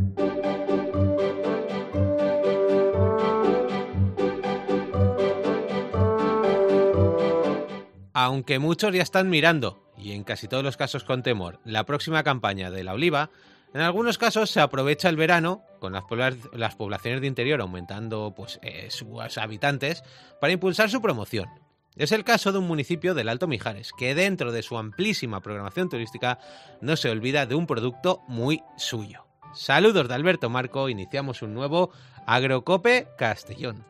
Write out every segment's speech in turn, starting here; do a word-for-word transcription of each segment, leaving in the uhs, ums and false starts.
Aunque muchos ya están mirando, y en casi todos los casos con temor, la próxima campaña de la oliva, en algunos casos se aprovecha el verano, con las, pobla- las poblaciones de interior aumentando pues, eh, sus habitantes, para impulsar su promoción. Es el caso de un municipio del Alto Mijares, que dentro de su amplísima programación turística no se olvida de un producto muy suyo. Saludos de Alberto Marco, iniciamos un nuevo Agrocope Castellón.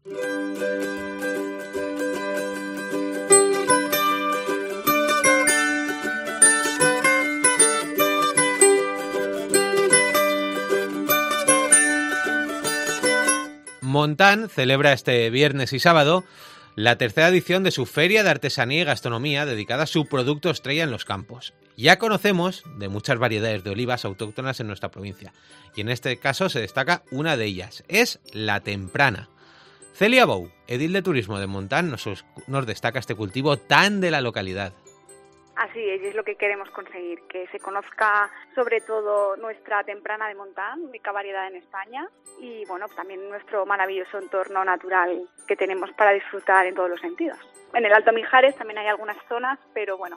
Montán celebra este viernes y sábado la tercera edición de su Feria de Artesanía y Gastronomía dedicada a su producto estrella en los campos. Ya conocemos de muchas variedades de olivas autóctonas en nuestra provincia, y en este caso se destaca una de ellas, es la temprana. Celia Bou, edil de turismo de Montán, nos, nos destaca este cultivo tan de la localidad. Así es, y es lo que queremos conseguir, que se conozca sobre todo nuestra temprana de Montán, única variedad en España, y bueno, también nuestro maravilloso entorno natural que tenemos para disfrutar en todos los sentidos. En el Alto Mijares también hay algunas zonas, pero bueno,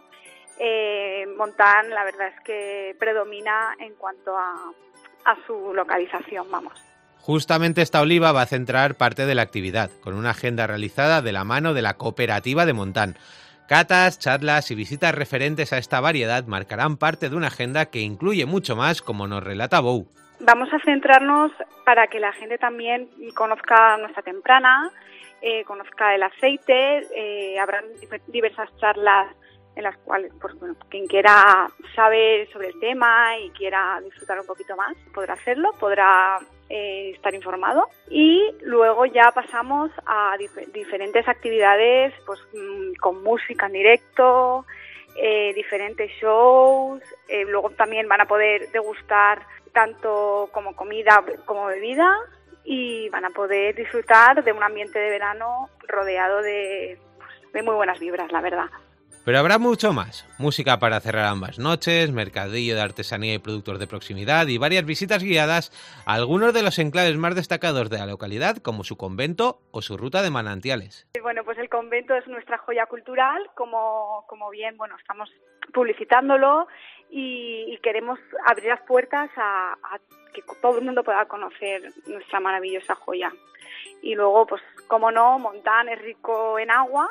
eh, Montán la verdad es que predomina en cuanto a, a su localización, vamos. Justamente esta oliva va a centrar parte de la actividad, con una agenda realizada de la mano de la Cooperativa de Montán. Catas, charlas y visitas referentes a esta variedad marcarán parte de una agenda que incluye mucho más, como nos relata Bou. Vamos a centrarnos para que la gente también conozca nuestra temprana, eh, conozca el aceite, eh, habrán diversas charlas en las cuales, pues bueno, quien quiera saber sobre el tema y quiera disfrutar un poquito más, podrá hacerlo, podrá eh, estar informado. Y luego ya pasamos a dif- diferentes actividades, pues con música en directo, eh, diferentes shows, eh, luego también van a poder degustar tanto como comida como bebida y van a poder disfrutar de un ambiente de verano rodeado de, pues, de muy buenas vibras, la verdad. Pero habrá mucho más. Música para cerrar ambas noches, mercadillo de artesanía y productos de proximidad y varias visitas guiadas a algunos de los enclaves más destacados de la localidad, como su convento o su ruta de manantiales. Bueno, pues el convento es nuestra joya cultural, como, como bien, bueno, estamos publicitándolo y, y queremos abrir las puertas a, a que todo el mundo pueda conocer nuestra maravillosa joya. Y luego, pues, como no, Montán es rico en agua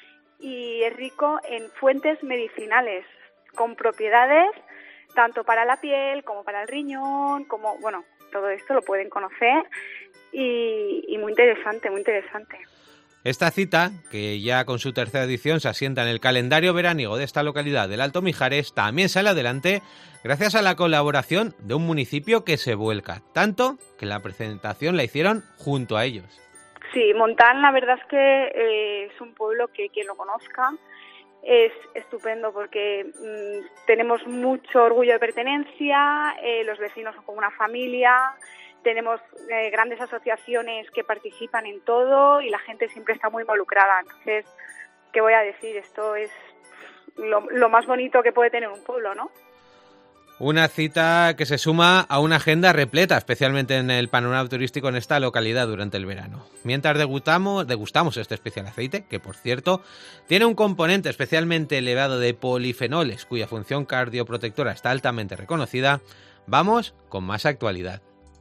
y es rico en fuentes medicinales con propiedades tanto para la piel como para el riñón, como bueno, todo esto lo pueden conocer y, y muy interesante, muy interesante. Esta cita, que ya con su tercera edición se asienta en el calendario veraniego de esta localidad del Alto Mijares, también sale adelante gracias a la colaboración de un municipio que se vuelca, tanto que la presentación la hicieron junto a ellos. Sí, Montán la verdad es que eh, es un pueblo que quien lo conozca es estupendo porque mmm, tenemos mucho orgullo de pertenencia, eh, los vecinos son como una familia, tenemos eh, grandes asociaciones que participan en todo y la gente siempre está muy involucrada. Entonces, ¿qué voy a decir? Esto es lo, lo más bonito que puede tener un pueblo, ¿no? Una cita que se suma a una agenda repleta, especialmente en el panorama turístico en esta localidad durante el verano. Mientras degustamos, degustamos este especial aceite, que por cierto tiene un componente especialmente elevado de polifenoles, cuya función cardioprotectora está altamente reconocida, vamos con más actualidad.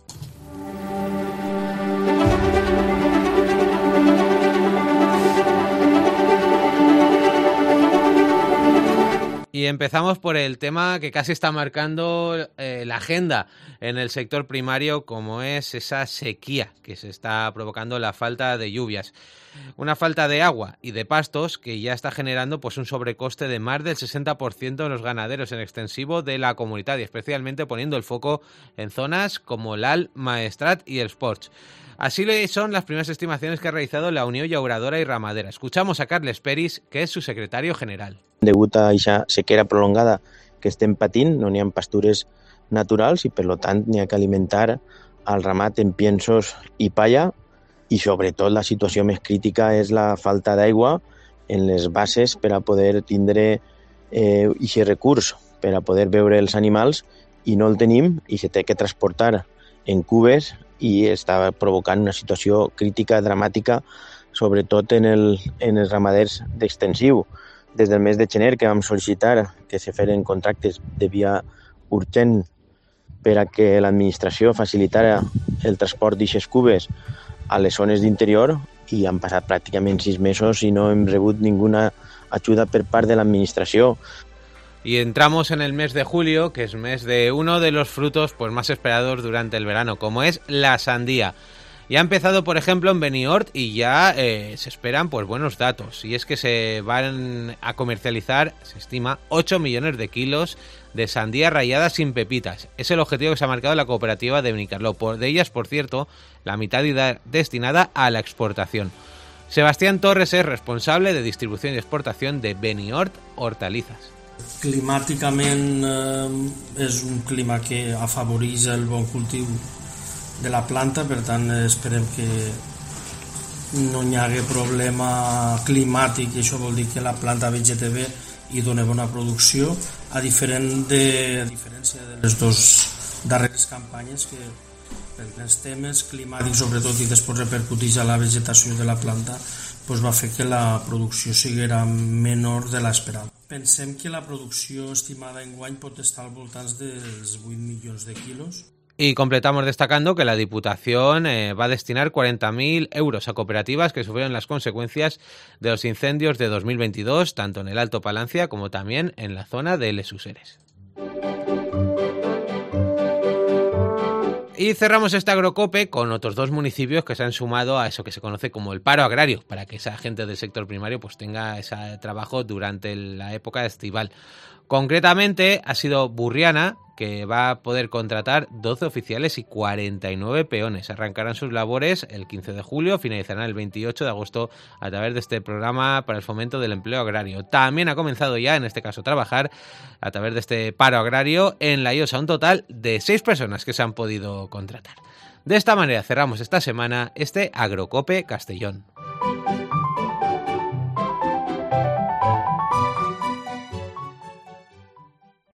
Y empezamos por el tema que casi está marcando eh, la agenda en el sector primario, como es esa sequía que se está provocando la falta de lluvias. Una falta de agua y de pastos que ya está generando pues un sobrecoste de más del sesenta por ciento de los ganaderos en extensivo de la comunidad y especialmente poniendo el foco en zonas como l'Alt Maestrat y els Ports. Así son las primeras estimaciones que ha realizado la Unió Llauradora y Ramadera. Escuchamos a Carles Peris, que és su secretario general. Degut a aquesta sequera prolongada que estem patint, no n'hi ha pastures naturals i, per tant, n'hi ha que alimentar el ramat en piensos i palla i, sobretot, la situació més crítica és la falta d'aigua en les bases per a poder tindre aquest eh, recurs, per a poder veure els animals i no el tenim i se té que transportar en cubes i estava provocant una situació crítica, dramàtica, sobretot en, el, en els ramaders d'extensiu. Des del mes de gener que vam sol·licitar que se feren contractes de via urgent per a que l'administració facilitara el transport d'aixes cubes a les zones d'interior, i han passat pràcticament sis mesos i no hem rebut ninguna ajuda per part de l'administració. Y entramos en el mes de julio, que es mes de uno de los frutos pues más esperados durante el verano, como es la sandía. Ya ha empezado, por ejemplo, en Beniort y ya eh, se esperan pues buenos datos. Y es que se van a comercializar, se estima, ocho millones de kilos de sandía rallada sin pepitas. Es el objetivo que se ha marcado la cooperativa de Benicarló. Por de ellas, por cierto, la mitad irá destinada a la exportación. Sebastián Torres es responsable de distribución y exportación de Beniort Hortalizas. Climàticament eh, és un clima que afavoreix el bon cultiu de la planta, per tant esperem que no hi hagi problema climàtic, i això vol dir que la planta vegeta bé i dona bona producció, a, diferent de, a diferència de les dues darreres campanyes que per els temes climàtics sobretot i després repercuteix a la vegetació de la planta, doncs va fer que la producció siguera menor de l'esperada. Pensem que la producció estimada enguany pot estar al voltant dels vuit milions de quilos. Y completamos destacando que la Diputación eh, va a destinar cuarenta mil euros a cooperativas que sufrieron las consecuencias de los incendios de dos mil veintidós, tanto en el Alto Palancia como también en la zona de Les Useres. Y cerramos esta agrocope con otros dos municipios que se han sumado a eso que se conoce como el paro agrario, para que esa gente del sector primario pues tenga ese trabajo durante la época estival. Concretamente ha sido Burriana, que va a poder contratar doce oficiales y cuarenta y nueve peones. Arrancarán sus labores el quince de julio, finalizarán el veintiocho de agosto a través de este programa para el fomento del empleo agrario. También ha comenzado ya, en este caso, a trabajar a través de este paro agrario en La Llosa, un total de seis personas que se han podido contratar. De esta manera cerramos esta semana este Agrocope Castellón.